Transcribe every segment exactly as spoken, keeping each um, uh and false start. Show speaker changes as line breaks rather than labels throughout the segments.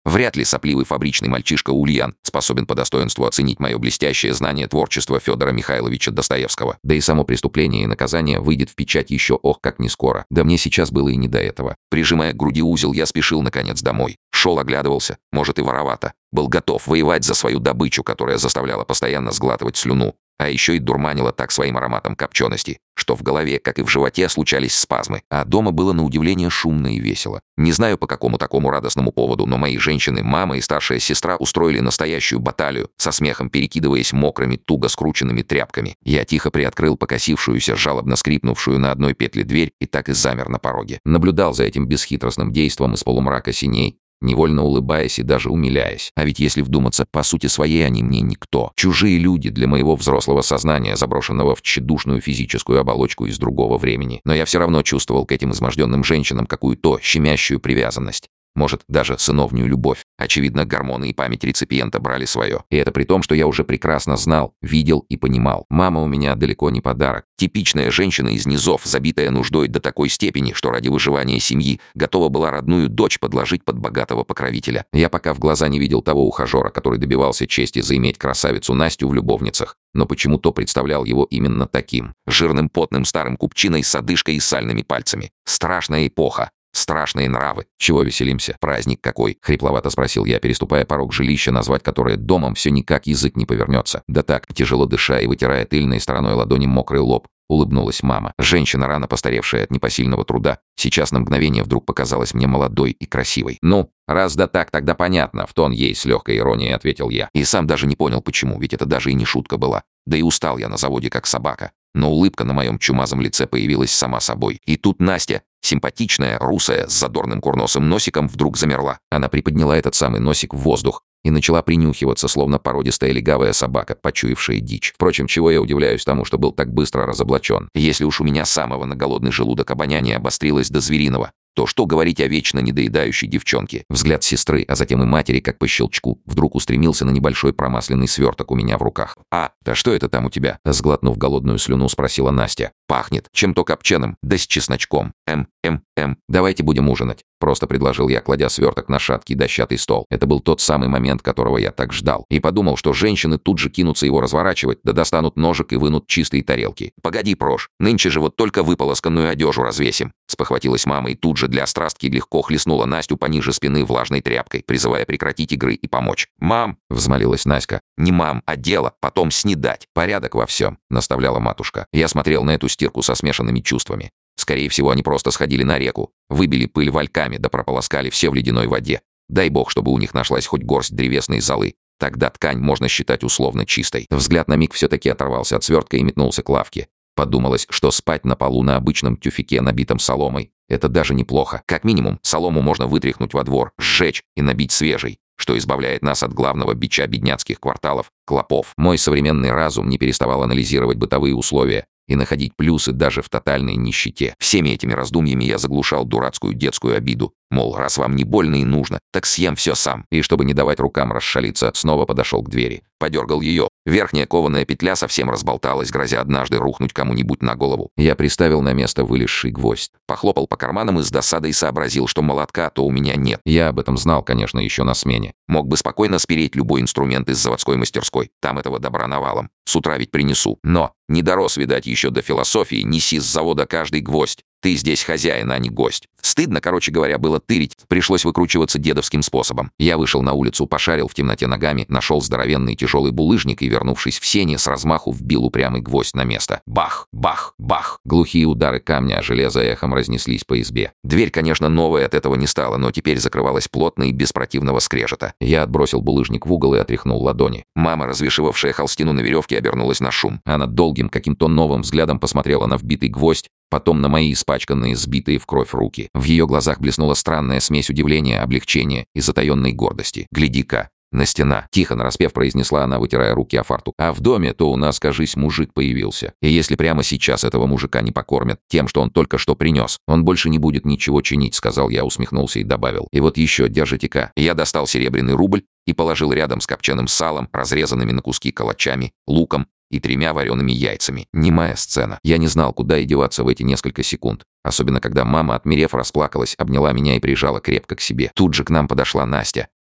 Вряд ли сопливый фабричный мальчишка Ульян способен по достоинству оценить мое блестящее знание творчества Федора Михайловича Достоевского. Да и само преступление и наказание выйдет в печать еще ох как не скоро. Да мне сейчас было и не до этого. Прижимая к груди узел, я спешил наконец домой. Шел, оглядывался, может и воровато. Был готов воевать за свою добычу, которая заставляла постоянно сглатывать слюну. А еще и дурманила так своим ароматом копчености, что в голове, как и в животе, случались спазмы. А дома было на удивление шумно и весело. Не знаю по какому такому радостному поводу, но мои женщины, мама и старшая сестра устроили настоящую баталию, со смехом перекидываясь мокрыми, туго скрученными тряпками. Я тихо приоткрыл покосившуюся, жалобно скрипнувшую на одной петле дверь и так и замер на пороге. Наблюдал за этим бесхитростным действом из полумрака синей, невольно улыбаясь и даже умиляясь. А ведь если вдуматься, по сути своей они мне никто. Чужие люди для моего взрослого сознания, заброшенного в тщедушную физическую оболочку из другого времени. Но я все равно чувствовал к этим изможденным женщинам какую-то щемящую привязанность. Может, даже сыновнюю любовь. Очевидно, гормоны и память реципиента брали свое. И это при том, что я уже прекрасно знал, видел и понимал. Мама у меня далеко не подарок. Типичная женщина из низов, забитая нуждой до такой степени, что ради выживания семьи готова была родную дочь подложить под богатого покровителя. Я пока в глаза не видел того ухажера, который добивался чести заиметь красавицу Настю в любовницах. Но почему-то представлял его именно таким. Жирным, потным старым купчиной с одышкой и сальными пальцами. Страшная эпоха. Страшные нравы. Чего веселимся? Праздник какой? Хрипловато спросил я, переступая порог жилища, назвать которое домом все никак язык не повернется. Да так, тяжело дыша и вытирая тыльной стороной ладони мокрый лоб, улыбнулась мама. Женщина, рано постаревшая от непосильного труда, сейчас на мгновение вдруг показалась мне молодой и красивой. «Ну, раз да так, тогда понятно», — в тон ей с легкой иронией ответил я. И сам даже не понял, почему, ведь это даже и не шутка была. Да и устал я на заводе, как собака. Но улыбка на моем чумазом лице появилась сама собой. И тут Настя, симпатичная, русая, с задорным курносым носиком, вдруг замерла. Она приподняла этот самый носик в воздух и начала принюхиваться, словно породистая легавая собака, почуявшая дичь. Впрочем, чего я удивляюсь тому, что был так быстро разоблачен. Если уж у меня самого на голодный желудок обоняние обострилось до звериного, то что говорить о вечно недоедающей девчонке? Взгляд сестры, а затем и матери, как по щелчку, вдруг устремился на небольшой промасленный сверток у меня в руках. «А, да что это там у тебя?» Сглотнув голодную слюну, спросила Настя. «Пахнет чем-то копченым, да с чесночком. Эм, эм, эм. Давайте будем ужинать», — просто предложил я, кладя сверток на шаткий дощатый стол. Это был тот самый момент, которого я так ждал. И подумал, что женщины тут же кинутся его разворачивать, да достанут ножик и вынут чистые тарелки. «Погоди, Прош, нынче же вот только выполосканную одежу развесим», — спохватилась мама и тут же для острастки легко хлестнула Настю пониже спины влажной тряпкой, призывая прекратить игры и помочь. «Мам!» — взмолилась Наська. «Не мам, а дело, потом снедать. Порядок во всем», — наставляла матушка. Я смотрел на эту стирку со смешанными чувствами. Скорее всего, они просто сходили на реку, выбили пыль вальками да прополоскали все в ледяной воде. Дай бог, чтобы у них нашлась хоть горсть древесной золы. Тогда ткань можно считать условно чистой. Взгляд на миг все-таки оторвался от свертка и метнулся к лавке. Подумалось, что спать на полу на обычном тюфяке, набитом соломой, это даже неплохо. Как минимум, солому можно вытряхнуть во двор, сжечь и набить свежей, что избавляет нас от главного бича бедняцких кварталов — клопов. Мой современный разум не переставал анализировать бытовые условия и находить плюсы даже в тотальной нищете. Всеми этими раздумьями я заглушал дурацкую детскую обиду. Мол, раз вам не больно и нужно, так съем все сам. И чтобы не давать рукам расшалиться, снова подошел к двери. Подергал ее. Верхняя кованая петля совсем разболталась, грозя однажды рухнуть кому-нибудь на голову. Я приставил на место вылезший гвоздь. Похлопал по карманам и с досадой сообразил, что молотка-то у меня нет. Я об этом знал, конечно, еще на смене. Мог бы спокойно спереть любой инструмент из заводской мастерской. Там этого добра навалом. С утра ведь принесу. Но не дорос, видать, еще до философии. Неси с завода каждый гвоздь. Ты здесь хозяин, а не гость. Стыдно, короче говоря, было тырить. Пришлось выкручиваться дедовским способом. Я вышел на улицу, пошарил в темноте ногами, нашел здоровенный тяжелый булыжник и, вернувшись в сени, с размаху вбил упрямый гвоздь на место. Бах! Бах! Бах! Глухие удары камня о железо эхом разнеслись по избе. Дверь, конечно, новая от этого не стала, но теперь закрывалась плотно и без противного скрежета. Я отбросил булыжник в угол и отряхнул ладони. Мама, развешивавшая холстину на веревке, обернулась на шум. Она долгим, каким-то новым взглядом посмотрела на вбитый гвоздь, потом на мои испачканные, сбитые в кровь руки. В ее глазах блеснула странная смесь удивления, облегчения и затаенной гордости. «Гляди-ка, Настена!» — тихо нараспев произнесла она, вытирая руки о фартук. «А в доме то у нас, кажись, мужик появился. И если прямо сейчас этого мужика не покормят тем, что он только что принес, он больше не будет ничего чинить», — сказал я, усмехнулся и добавил. «И вот еще, держите-ка». Я достал серебряный рубль и положил рядом с копченым салом, разрезанными на куски калачами, луком и тремя вареными яйцами. Немая сцена. Я не знал, куда и деваться в эти несколько секунд. Особенно, когда мама, отмерев, расплакалась, обняла меня и прижала крепко к себе. Тут же к нам подошла Настя.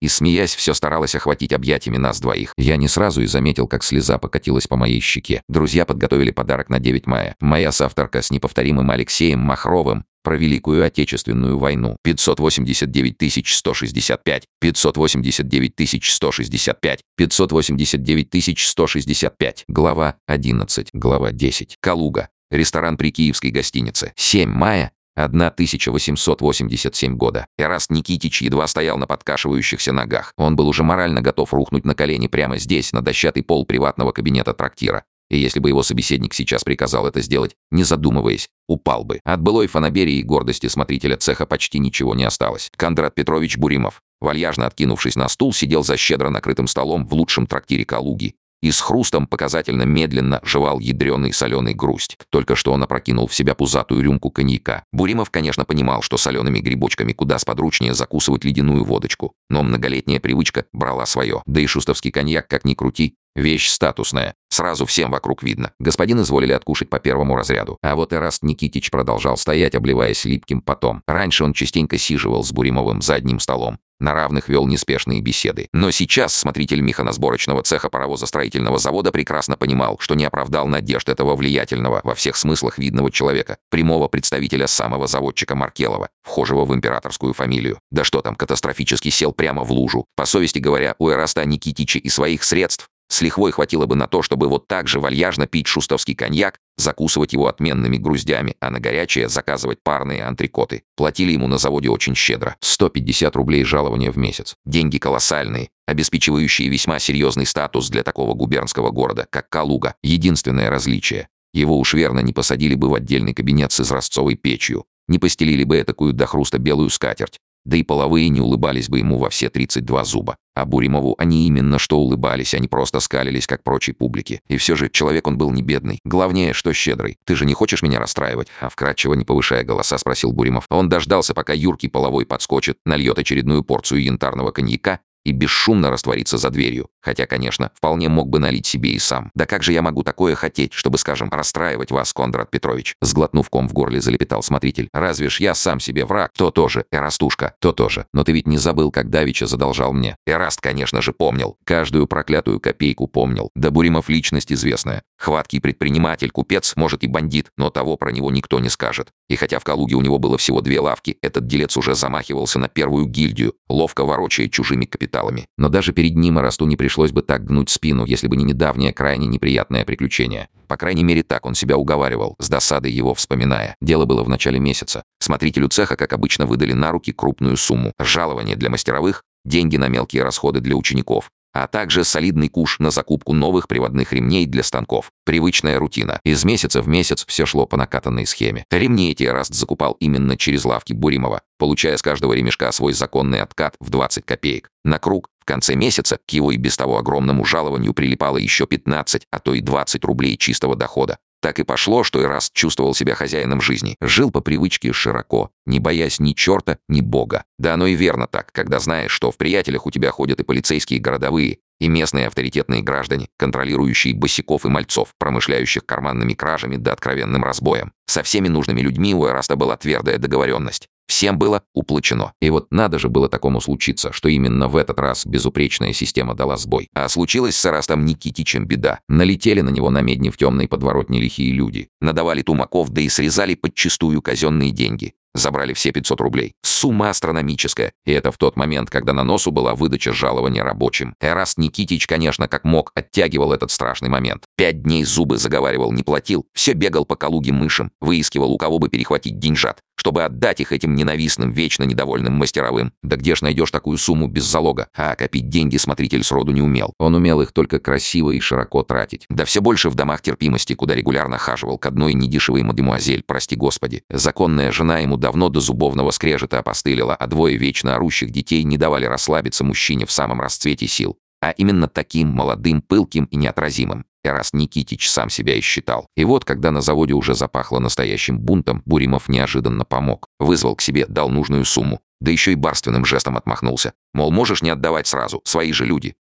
и, смеясь, все старалась охватить объятиями нас двоих. Я не сразу и заметил, как слеза покатилась по моей щеке. Друзья подготовили подарок на девять мая. Моя соавторка с неповторимым Алексеем Махровым про Великую Отечественную войну. пятьсот восемьдесят девять тысяч сто шестьдесят пять, пятьсот восемьдесят девять тысяч сто шестьдесят пять, пятьсот восемьдесят девять тысяч сто шестьдесят пять. Глава одиннадцать. Глава десять. Калуга. Ресторан при Киевской гостинице. семь мая тысяча восемьсот восемьдесят седьмого года. Эраст Никитич едва стоял на подкашивающихся ногах. Он был уже морально готов рухнуть на колени прямо здесь, на дощатый пол приватного кабинета трактира. И если бы его собеседник сейчас приказал это сделать, не задумываясь, упал бы. От былой фанаберии и гордости смотрителя цеха почти ничего не осталось. Кондрат Петрович Буримов, вальяжно откинувшись на стул, сидел за щедро накрытым столом в лучшем трактире Калуги и с хрустом показательно медленно жевал ядреный соленый грусть. Только что он опрокинул в себя пузатую рюмку коньяка. Буримов, конечно, понимал, что солеными грибочками куда сподручнее закусывать ледяную водочку, но многолетняя привычка брала свое. Да и шустовский коньяк, как ни крути, вещь статусная. Сразу всем вокруг видно. Господин изволили откушать по первому разряду. А вот Эраст Никитич продолжал стоять, обливаясь липким потом. Раньше он частенько сиживал с Буримовым за одним столом. На равных вел неспешные беседы. Но сейчас смотритель механосборочного цеха паровозостроительного завода прекрасно понимал, что не оправдал надежд этого влиятельного, во всех смыслах видного человека, прямого представителя самого заводчика Маркелова, вхожего в императорскую фамилию. Да что там, катастрофически сел прямо в лужу. По совести говоря, у Эраста Никитича и своих средств с лихвой хватило бы на то, чтобы вот так же вальяжно пить шустовский коньяк, закусывать его отменными груздями, а на горячее заказывать парные антрикоты. Платили ему на заводе очень щедро. сто пятьдесят рублей жалования в месяц. Деньги колоссальные, обеспечивающие весьма серьезный статус для такого губернского города, как Калуга. Единственное различие. Его уж верно не посадили бы в отдельный кабинет с изразцовой печью, не постелили бы этакую до хруста белую скатерть. Да и половые не улыбались бы ему во все тридцать два зуба. А Буримову они именно что улыбались, они просто скалились, как прочей публике. И все же человек он был не бедный. Главнее, что щедрый. «Ты же не хочешь меня расстраивать?» А вкратчиво, не повышая голоса, спросил Буримов. Он дождался, пока юркий половой подскочит, нальет очередную порцию янтарного коньяка и бесшумно раствориться за дверью. Хотя, конечно, вполне мог бы налить себе и сам. «Да как же я могу такое хотеть, чтобы, скажем, расстраивать вас, Кондрат Петрович?» Сглотнув ком в горле, залепетал смотритель. «Разве ж я сам себе враг?» «То тоже, Эрастушка, то тоже. Но ты ведь не забыл, как давеча задолжал мне?» Эраст, конечно же, помнил. Каждую проклятую копейку помнил. Да Буримов личность известная. Хваткий предприниматель, купец, может и бандит, но того про него никто не скажет. И хотя в Калуге у него было всего две лавки, этот делец уже замахивался на первую гильдию, ловко ворочая чужими капиталами. Но даже перед ним Эрасту не пришлось бы так гнуть спину, если бы не недавнее крайне неприятное приключение. По крайней мере, так он себя уговаривал, с досадой его вспоминая. Дело было в начале месяца. Смотрителю цеха, как обычно, выдали на руки крупную сумму. Жалование для мастеровых, деньги на мелкие расходы для учеников, а также солидный куш на закупку новых приводных ремней для станков. Привычная рутина. Из месяца в месяц все шло по накатанной схеме. Ремни эти Эраст закупал именно через лавки Буримова, получая с каждого ремешка свой законный откат в двадцать копеек. На круг в конце месяца к его и без того огромному жалованию прилипало еще пятнадцать, а то и двадцать рублей чистого дохода. Так и пошло, что Эраст чувствовал себя хозяином жизни. Жил по привычке широко, не боясь ни черта, ни бога. Да оно и верно так, когда знаешь, что в приятелях у тебя ходят и полицейские городовые, и местные авторитетные граждане, контролирующие босиков и мальцов, промышляющих карманными кражами да откровенным разбоем. Со всеми нужными людьми у Эраста была твердая договоренность. Всем было уплачено. И вот надо же было такому случиться, что именно в этот раз безупречная система дала сбой. А случилось с Эрастом Никитичем беда. Налетели на него на медне в темной подворотне лихие люди. Надавали тумаков, да и срезали подчистую казенные деньги. Забрали все пятьсот рублей. Сумма астрономическая. И это в тот момент, когда на носу была выдача жалования рабочим. Эраст Никитич, конечно, как мог, оттягивал этот страшный момент. Пять дней зубы заговаривал, не платил. Все бегал по Калуге мышам. Выискивал, у кого бы перехватить деньжат, чтобы отдать их этим ненавистным, вечно недовольным мастеровым. Да где ж найдешь такую сумму без залога? А копить деньги смотритель сроду не умел. Он умел их только красиво и широко тратить. Да все больше в домах терпимости, куда регулярно хаживал к одной недешевой мадемуазель, прости господи. Законная жена ему давно до зубовного скрежета опостылила, а двое вечно орущих детей не давали расслабиться мужчине в самом расцвете сил. А именно таким молодым, пылким и неотразимым Эраст Никитич сам себя и считал. И вот, когда на заводе уже запахло настоящим бунтом, Буримов неожиданно помог. Вызвал к себе, дал нужную сумму. Да еще и барственным жестом отмахнулся. Мол, можешь не отдавать сразу, свои же люди.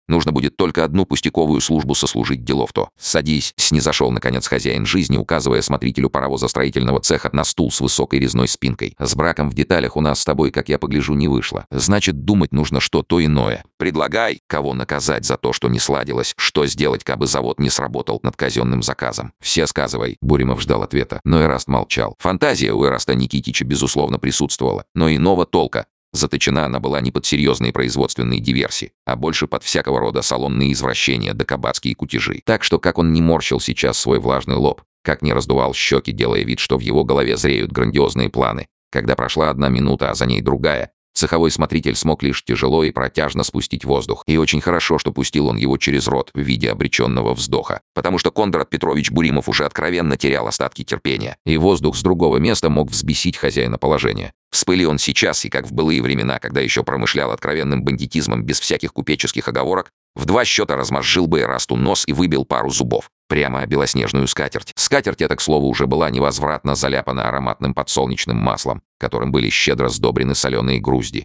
Нужно будет только одну пустяковую службу сослужить, делов-то. Садись, снизошел наконец хозяин жизни, указывая смотрителю паровозостроительного цеха на стул с высокой резной спинкой. С браком в деталях у нас с тобой, как я погляжу, не вышло. Значит, думать нужно что-то иное. Предлагай, кого наказать за то, что не сладилось, что сделать, кабы завод не сработал над казенным заказом. Все сказывай. Буримов ждал ответа, но Эраст молчал. Фантазия у Эраста Никитича безусловно присутствовала, но иного толка. Заточена она была не под серьезные производственные диверсии, а больше под всякого рода салонные извращения да кабацкие кутежи. Так что как он не морщил сейчас свой влажный лоб, как не раздувал щеки, делая вид, что в его голове зреют грандиозные планы, когда прошла одна минута, а за ней другая, цеховой смотритель смог лишь тяжело и протяжно спустить воздух. И очень хорошо, что пустил он его через рот в виде обреченного вздоха, потому что Кондрат Петрович Буримов уже откровенно терял остатки терпения, и воздух с другого места мог взбесить хозяина положения. Вспыли он сейчас, и как в былые времена, когда еще промышлял откровенным бандитизмом без всяких купеческих оговорок, в два счета размозжил бы Эрасту нос и выбил пару зубов. Прямо о белоснежную скатерть. Скатерть эта, к слову, уже была невозвратно заляпана ароматным подсолнечным маслом, которым были щедро сдобрены соленые грузди.